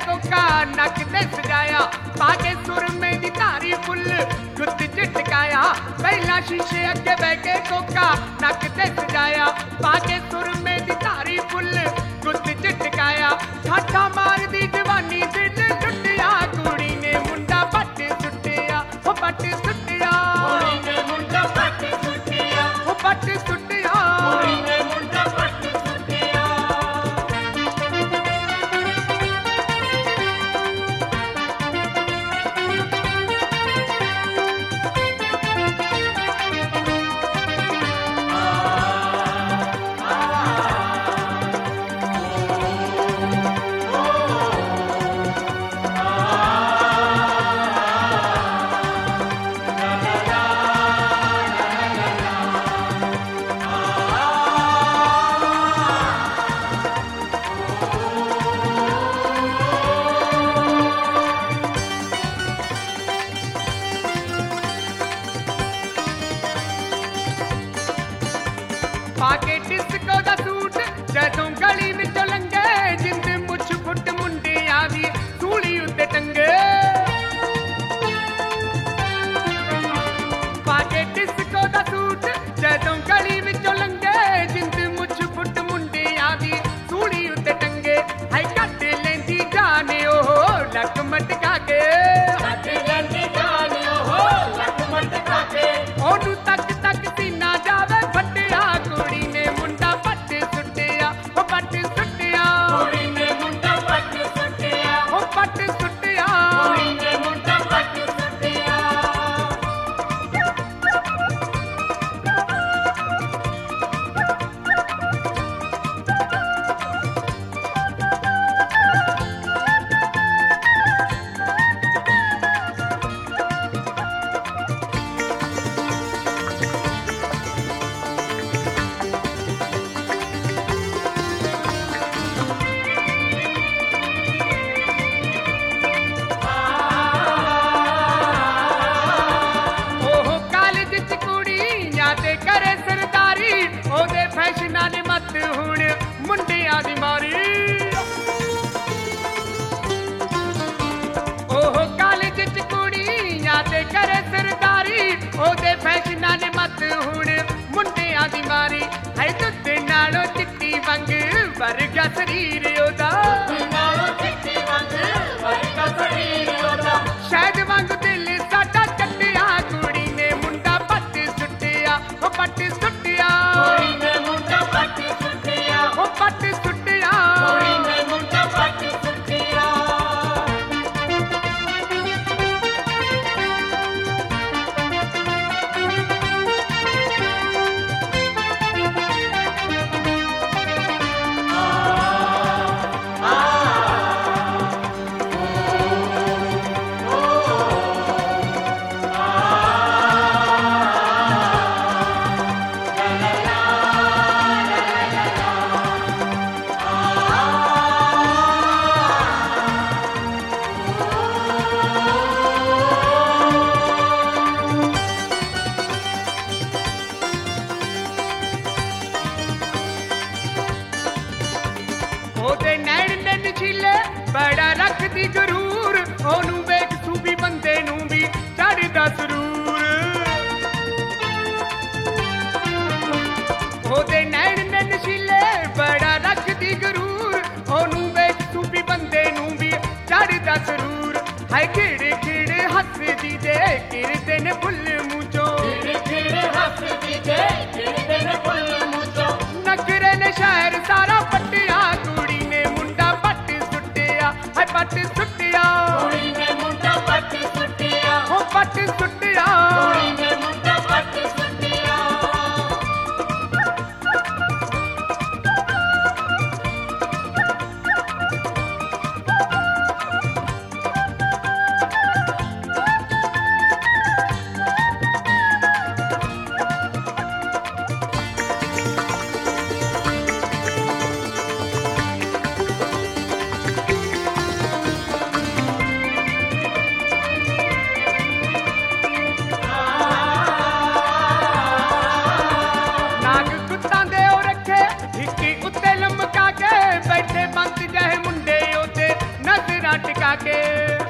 Coca नक ते सजाया, पाके सुरमे दी धारी फुल गुत्त च टकाया। पहला शीशे अगे बह के कोका नक ते सजाया, पाके सुरमे दी धारी फुल गुत्त च टकाया। ठाठा मार दी जवानी दिल टुटिया, कुड़ी ने मुंडा पट सुटिया, ओ पट सुटिया, ਕੁੜੀ ਨੇ ਮੁੰਡਾ ਪੱਟ ਸੁੱਟਿਆ, ओ पट सुटिया। ਕੁੜੀ ਨੇ ਮੁੰਡਾ ਪੱਟ ਸੁੱਟਿਆ। पाके डिस्को दा सूट जदों गली विचों लंघे, जिंद मुछ फुट मुंडियां दी सूली उत्ते टंगे। पाके डिस्को दा सूट जदों गली विचों लंघे, जिंद मुछ फुट मुंडियां दी सूली उत्ते टंगे। हाय कट लेंदी जाने ओहो लक मटका के, ਕੱਟ ਲੈਂਦੀ ਜਾਨ ਉਹ ਲੱਕ ਮਟਕਾ ਕੇ, ओनू तक तक सीना जावे फटिया, कुड़ी ने मुंडा पट सुटिया, ओ पट सुटिया, ਕੁੜੀ ਨੇ ਮੁੰਡਾ ਪੱਟ ਸੁੱਟਿਆ, ओ पट सुटिया। ਕੁੜੀ ਨੇ ਮੁੰਡਾ ਪੱਟ ਸੁੱਟਿਆ। ओह कालेज च कुड़ी या ते करे सरदारी, ओदे फैशनां ने मत हुण मुंडियां दी मारी। ओह कालेज च कुड़ी या ते करे सरदारी, ओदे फैशनां ने मत हुण मुंडियां दी मारी। है दुੱਧ नालों चिट्टी वंग वर्गा शरीर ओदा, ਨਾਲੋਂ ਚਿੱਟੀ ਵਾਂਗ ਵਰਗਾ ਸਰੀਰ ਉਹਦਾ, शहद वांग दिल साडा चट्टिया, कुड़ी ने मुंडा पट सुटिया, ओ पट सुटिया, ਕੁੜੀ ਨੇ ਮੁੰਡਾ ਪੱਟ ਸੁੱਟਿਆ, ओ पट सुटिया। ਕੁੜੀ ਨੇ ਮੁੰਡਾ ਪੱਟ ਸੁੱਟਿਆ। ओदे नैण ने नशीले बड़ा रखदी गरूर, ओनू वेख सूबी बंदे नू भी चढ़दा सरूर। ओदे नैण ने नशीले बड़ा रखदी गरूर, ओनू वेख सूबी बंदे नू भी चढ़दा सरूर। हाय खिड़ खिड़ हसदी दे किरदे ने फुੱਲ ਮੂੰਹ ਚੋਂ, ਖਿੜ ਖਿੜ ਹੱਸਦੀ ਤੇ ਖਿੜਦੇ ਨੇ ਫੁੱਲ ਮੂੰਹ ਚੋਂ, नखरे ने शहर सारा पटिया, कुड़ी ने मुंडा पट सुटिया, हाय पट सुटिया, ਕੁੜੀ ਨੇ ਮੁੰਡਾ ਪੱਟ ਸੁੱਟਿਆ, ओ पट सुटिया। ਕੁੜੀ ਨੇ ਮੁੰਡਾ ਪੱਟ ਸੁੱਟਿਆ। ਕੇ